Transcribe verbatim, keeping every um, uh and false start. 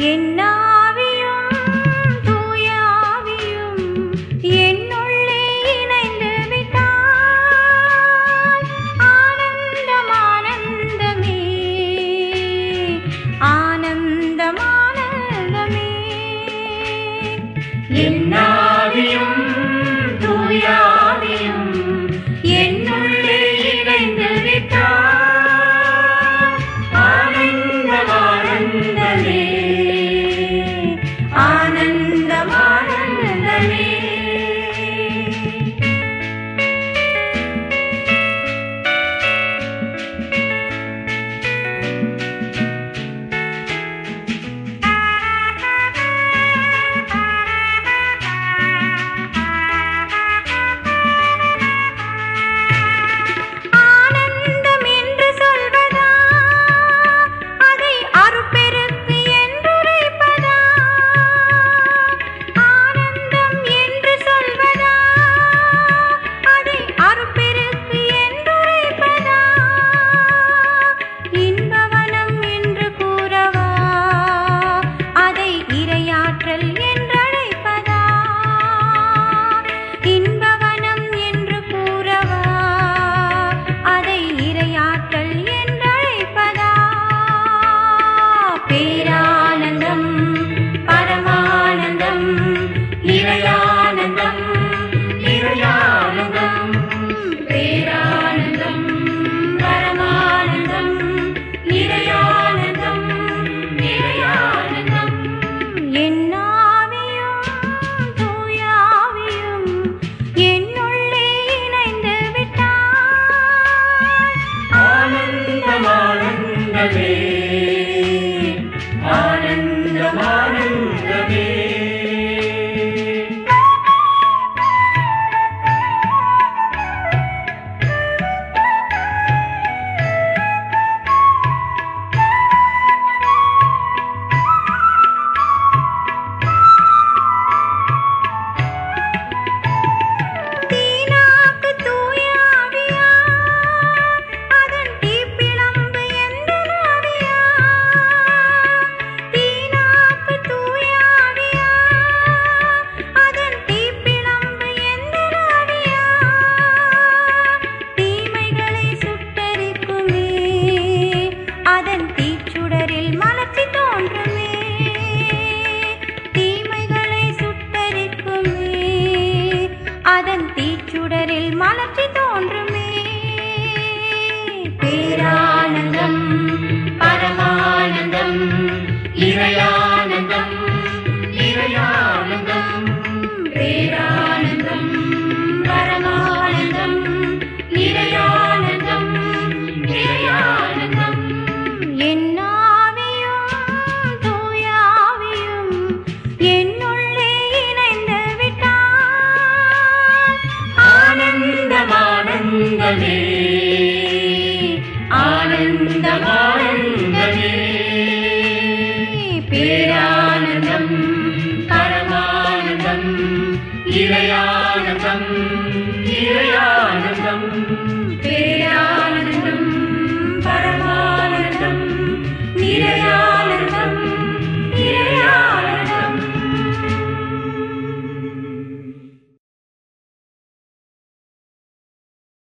என்னாவியும் தூயாவியும் என்னுள்ளே இணைந்து விட்டால் ஆனந்தம் ஆனந்தமே ஆனந்தம் ஆனந்தமே. என்னாவியும் தூயாவியும் என்னுள்ளே இணைந்து விட்டால் ஆனந்தம் ஆனந்தமே ஆனந்தம் ஆனந்தமே. பேரானந்தம் பரமானந்தம் நிறையானந்தம் நிறையானந்தம் பேரானந்தம் பரமானந்தம் நிறையானந்தம் நிறையானந்தம். என்னாவியும் தூயாவியும் என்னுள்ளே இணைந்து விட்டால் ஆனந்தம் ஆனந்தமே ஆனந்தம் ஆனந்தமே. தீனாக்கு தூயாவியா அதன் தீப்பிழம்பு எந்த நாவியா தீனாக்கு தூயாவியா அதன் தீப்பிழம்பு எந்த நாவியா தீமைகளை சுட்டரிக்குமே அதன் தீச்சுடரில் மலர்ச்சி தோன்றுமே தீமைகளை சுட்டரிக்குமே அதன் தீச்சுடரில் மலர்ச்சி தோன்றுமே. பேரானந்தம் பரமானந்தம் நிறையானந்தம் நிறையானந்தம் பேரானந்தம் பரமானந்தம் நிறையானந்தம் நிறையானந்தம். என்னாவியும் தூயாவியும் என்னுள்ளே இணைந்து விட்டால் ஆனந்தம் ஆனந்தமே ஆனந்தம் ஆனந்தமே. பேரானந்தம் பரமானந்தம் நிறையானந்தம் நிறையானந்தம்.